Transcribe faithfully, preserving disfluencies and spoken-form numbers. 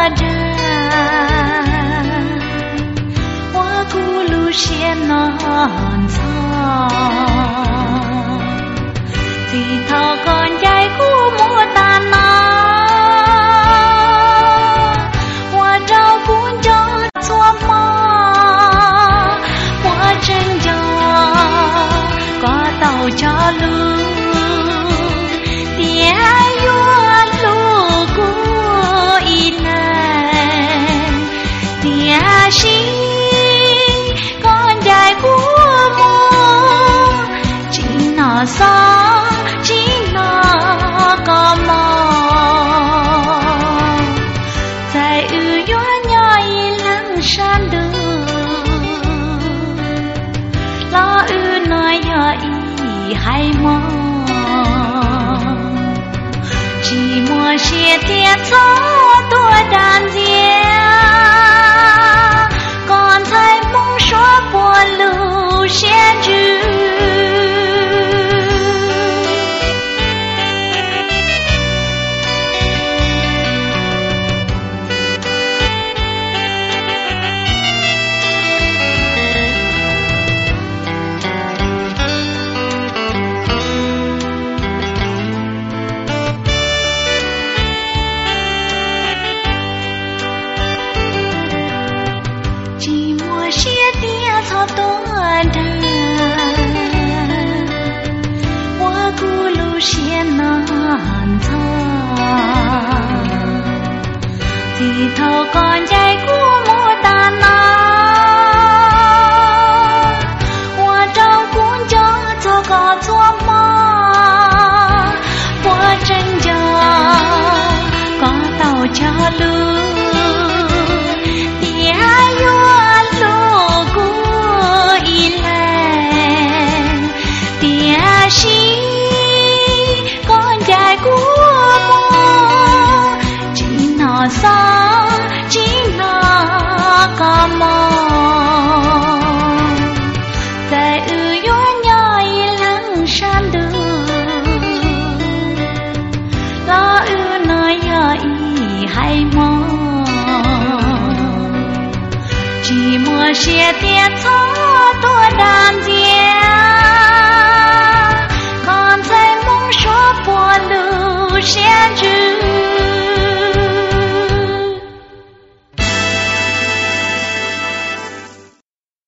人，我咕噜些难藏，最讨干在古木大拿，我找工作做嘛，我真叫挂到家路。心干在古木，今那桑，今那个梦，在雨月呀一冷山的，老雨那呀一海梦，寂寞些天草多单间。先知寂寞些点草多的，我咕噜些难藏，低头干在古木大拿，我找工作做个做嘛，我真叫搞到家路。心干在古木，今那桑，今那个梦，在雨月呀一冷山的，老雨那呀一海梦，寂寞些点草多单间。先知